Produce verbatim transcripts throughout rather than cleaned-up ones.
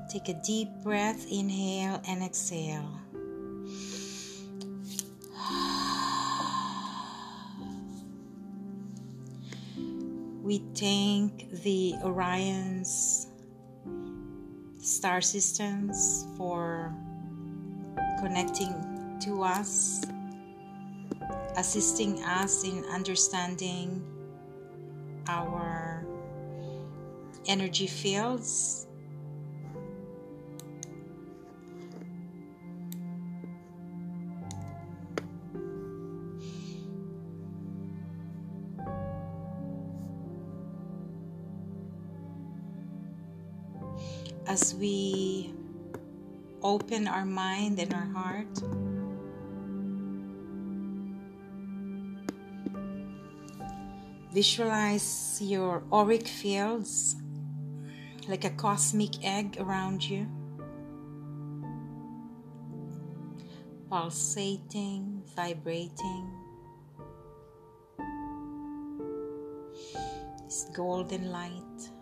Take a deep breath, inhale and exhale. We thank the Orion's star systems for connecting to us, assisting us in understanding our energy fields. As we open our mind and our heart, visualize your auric fields like a cosmic egg around you, pulsating, vibrating. This golden light.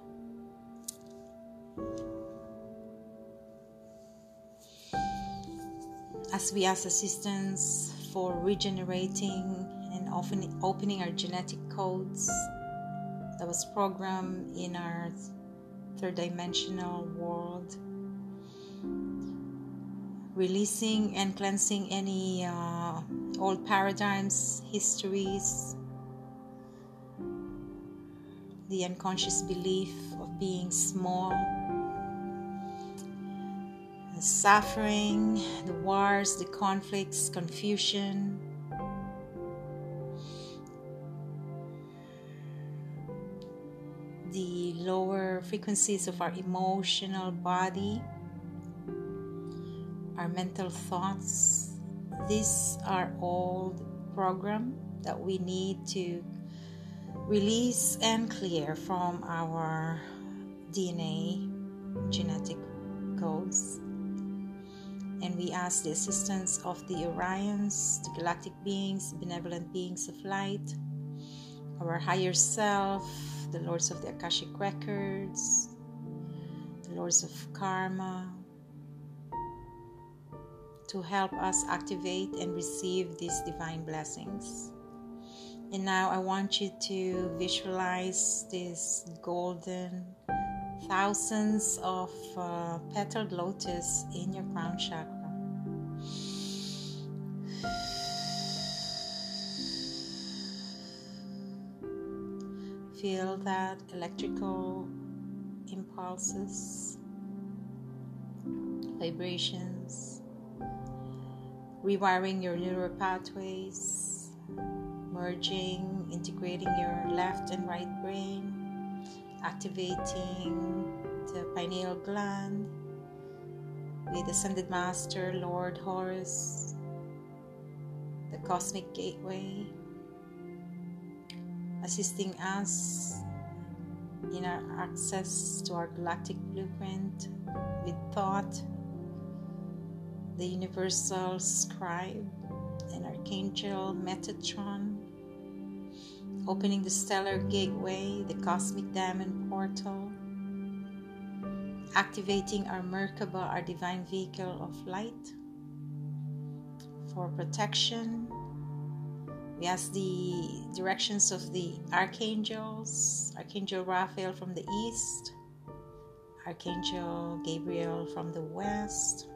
As we ask assistance for regenerating and often opening our genetic codes that was programmed in our third dimensional world, releasing and cleansing any uh, old paradigms, histories, the unconscious belief of being small, the suffering, the wars, the conflicts, confusion, the lower frequencies of our emotional body, our mental thoughts. These are all programs that we need to release and clear from our D N A genetic codes. And we ask the assistance of the Orions, the galactic beings, benevolent beings of light, our higher self, the lords of the Akashic records, the lords of karma, to help us activate and receive these divine blessings. And now I want you to visualize this golden thousands of uh, petaled lotus in your crown chakra. Feel that electrical impulses, vibrations, rewiring your neural pathways, merging, integrating your left and right brain, activating the pineal gland with Ascended Master Lord Horus, the Cosmic Gateway, assisting us in our access to our galactic blueprint with thought, the Universal Scribe and Archangel Metatron, opening the stellar gateway, the cosmic diamond portal, activating our Merkaba, our divine vehicle of light, for protection. We ask the directions of the archangels, Archangel Raphael from the east, Archangel Gabriel from the west,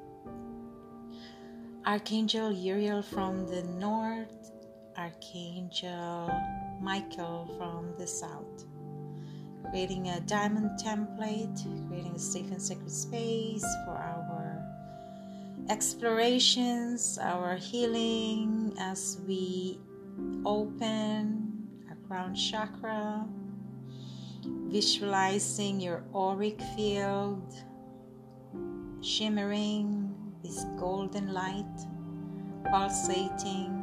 Archangel Uriel from the north, Archangel Michael from the south, creating a diamond template, creating a safe and sacred space for our explorations, our healing as we open our crown chakra, visualizing your auric field shimmering this golden light, pulsating,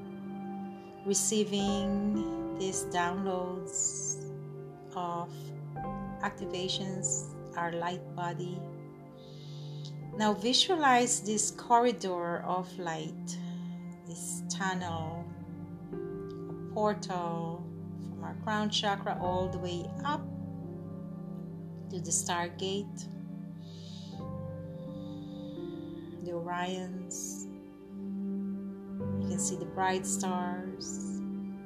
receiving these downloads of activations, our light body. Now visualize this corridor of light, this tunnel, a portal from our crown chakra all the way up to the Stargate, the Orions. You can see the bright stars,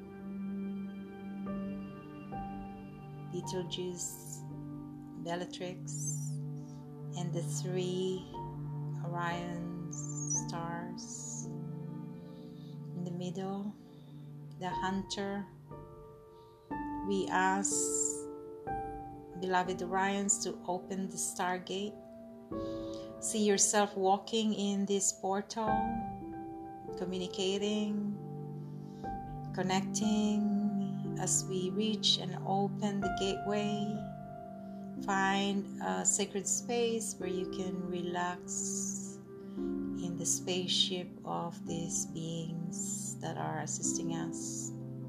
Betelgeuse, Bellatrix, and the three Orion stars. In the middle, the Hunter. We ask beloved Orions to open the stargate. See yourself walking in this portal, communicating, connecting. As we reach and open the gateway, find a sacred space where you can relax in the spaceship of these beings that are assisting us.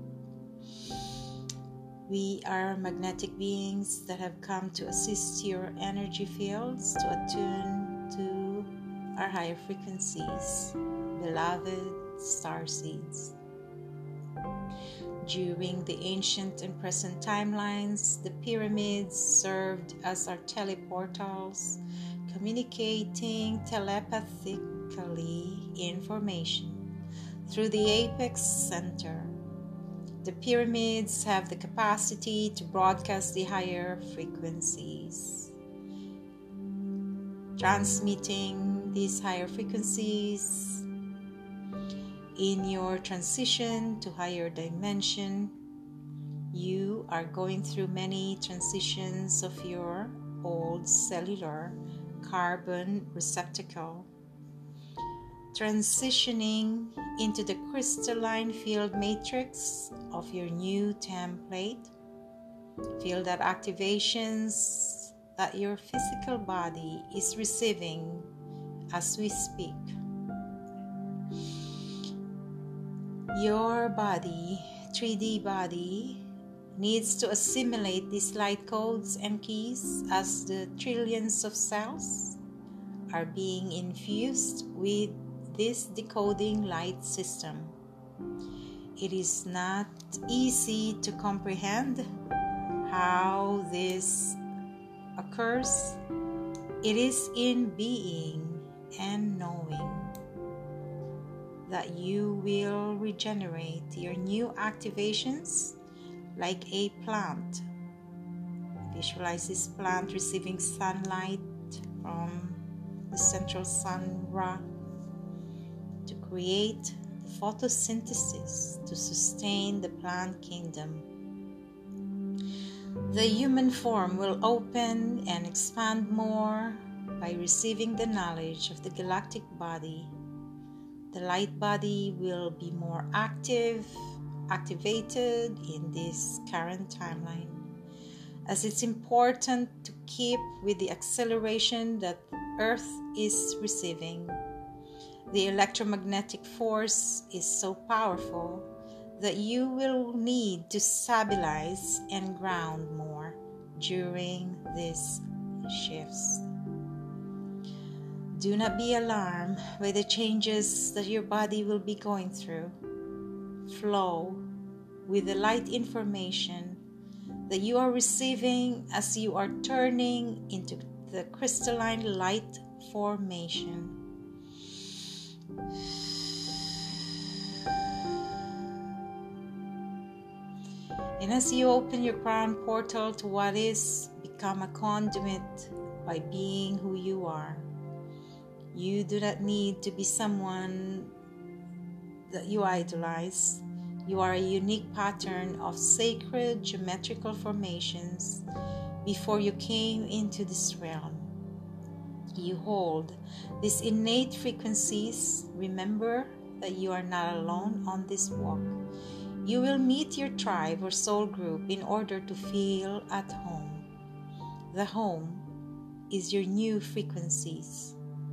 We are magnetic beings that have come to assist your energy fields to attune to our higher frequencies, beloved starseeds. During the ancient and present timelines, the pyramids served as our teleportals, communicating telepathically information through the apex center. The pyramids have the capacity to broadcast the higher frequencies. Transmitting these higher frequencies in your transition to higher dimension, you are going through many transitions of your old cellular carbon receptacle, transitioning into the crystalline field matrix of your new template. Feel that activations that your physical body is receiving as we speak. Your body, three D body, needs to assimilate these light codes and keys as the trillions of cells are being infused with this decoding light system. It is not easy to comprehend how this occurs. It is in being and knowing that you will regenerate your new activations like a plant. Visualize this plant receiving sunlight from the central sun Ra to create the photosynthesis to sustain the plant kingdom. The human form will open and expand more by receiving the knowledge of the galactic body. The light body will be more active, activated in this current timeline, as it's important to keep with the acceleration that Earth is receiving. The electromagnetic force is so powerful that you will need to stabilize and ground more during these shifts. Do not be alarmed by the changes that your body will be going through. Flow with the light information that you are receiving as you are turning into the crystalline light formation. And as you open your crown portal to what is, become a conduit by being who you are. You do not need to be someone that you idolize. You are a unique pattern of sacred geometrical formations before you came into this realm. You hold these innate frequencies. Remember that you are not alone on this walk. You will meet your tribe or soul group in order to feel at home. The home is your new frequencies,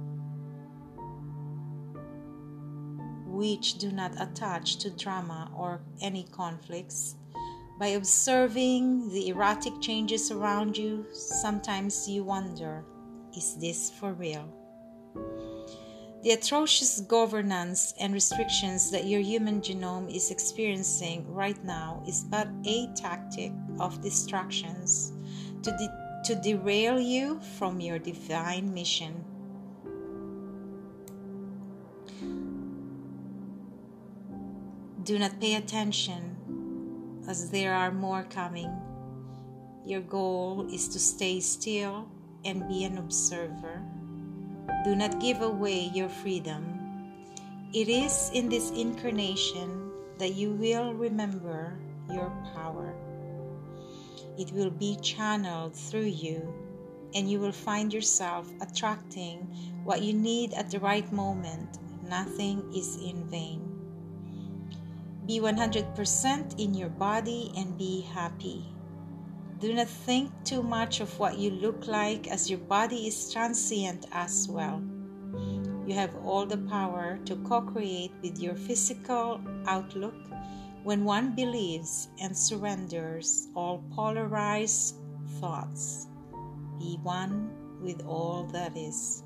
which do not attach to drama or any conflicts. By observing the erratic changes around you, sometimes you wonder, is this for real? The atrocious governance and restrictions that your human genome is experiencing right now is but a tactic of distractions to, de- to derail you from your divine mission. Do not pay attention, as there are more coming. Your goal is to stay still and be an observer. Do not give away your freedom. It is in this incarnation that you will remember your power. It will be channeled through you, and you will find yourself attracting what you need at the right moment. Nothing is in vain. Be one hundred percent in your body and be happy. Do not think too much of what you look like, as your body is transient as well. You have all the power to co-create with your physical outlook when one believes and surrenders all polarized thoughts. Be one with all that is.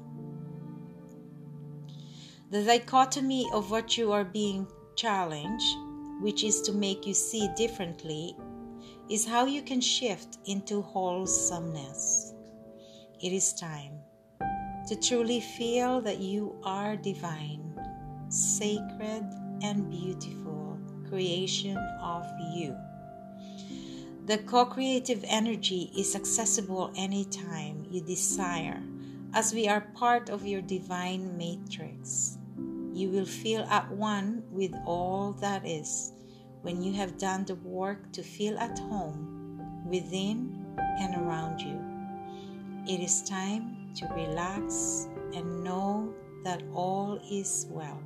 The dichotomy of what you are being challenged, which is to make you see differently, is how you can shift into wholesomeness. It is time to truly feel that you are divine, sacred, and beautiful creation of you. The co-creative energy is accessible anytime you desire, as we are part of your divine matrix. You will feel at one with all that is when you have done the work to feel at home within and around you. It is time to relax and know that all is well.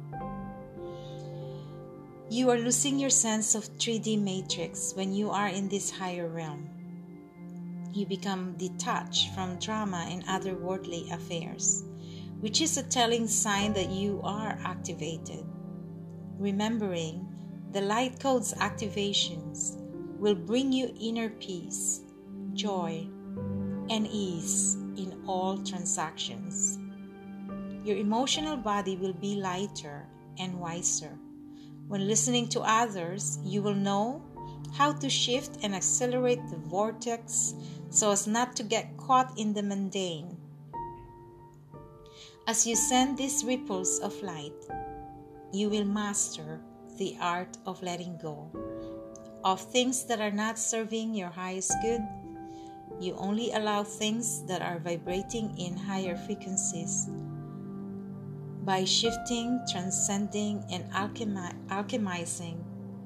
You are losing your sense of three D matrix when you are in this higher realm. You become detached from drama and other worldly affairs, which is a telling sign that you are activated. Remembering the light code's activations will bring you inner peace, joy, and ease in all transactions. Your emotional body will be lighter and wiser. When listening to others, you will know how to shift and accelerate the vortex so as not to get caught in the mundane. As you send these ripples of light, you will master the art of letting go of things that are not serving your highest good. You only allow things that are vibrating in higher frequencies. By shifting, transcending, and alchemi- alchemizing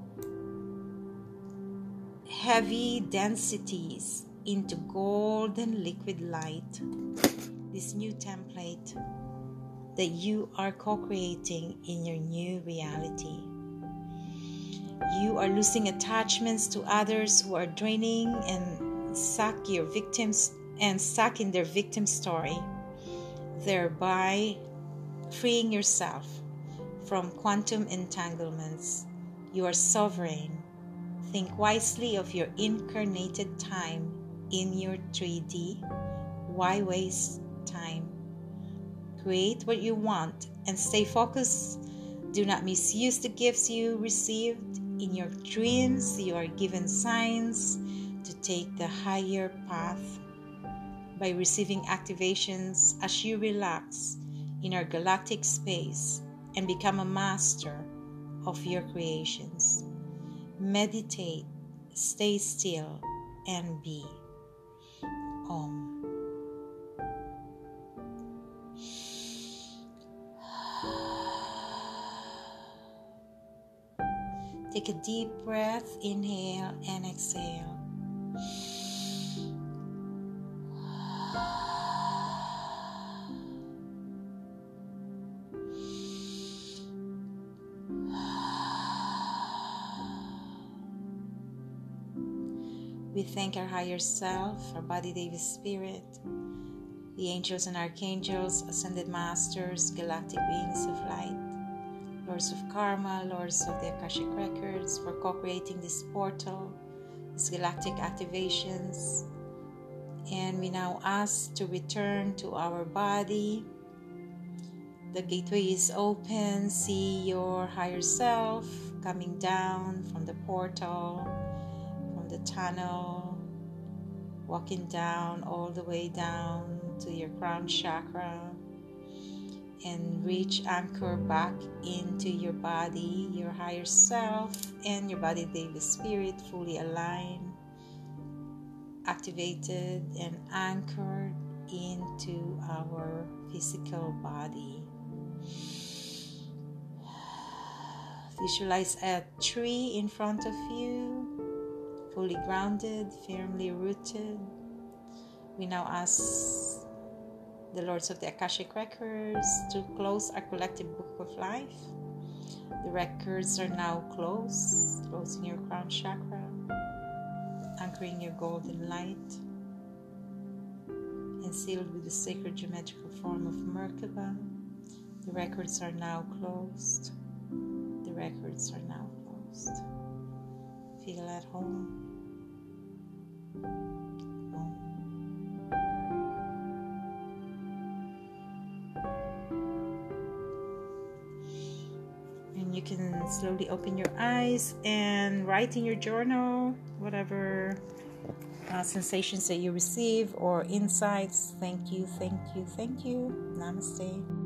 heavy densities into golden liquid light, this new template that you are co-creating in your new reality. You are losing attachments to others who are draining and suck your victims and stuck in their victim story, thereby freeing yourself from quantum entanglements. You are sovereign. Think wisely of your incarnated time in your three D. Why waste time? Create what you want and stay focused. Do not misuse the gifts you received. In your dreams, you are given signs to take the higher path by receiving activations as you relax in our galactic space and become a master of your creations. Meditate, stay still, and be. Om. Take a deep breath, inhale and exhale. We thank our higher self, our body, David Spirit, the angels and archangels, ascended masters, galactic beings of light, lords of karma, lords of the Akashic records, for co-creating this portal, these galactic activations. And we now ask to return to our body. The gateway is open. See your higher self coming down from the portal, from the tunnel, walking down all the way down to your crown chakra. and reach anchor back into your body, your higher self, and your body Daily Spirit, fully aligned, activated, and anchored into our physical body. Visualize a tree in front of you, fully grounded, firmly rooted. We now ask the Lords of the Akashic Records to close our collective book of life. The records are now closed, closing your crown chakra, anchoring your golden light, and sealed with the sacred geometrical form of Merkaba. The records are now closed. The records are now closed. Feel at home. You can slowly open your eyes and write in your journal whatever uh, sensations that you receive or insights. Thank you, thank you, thank you. Namaste.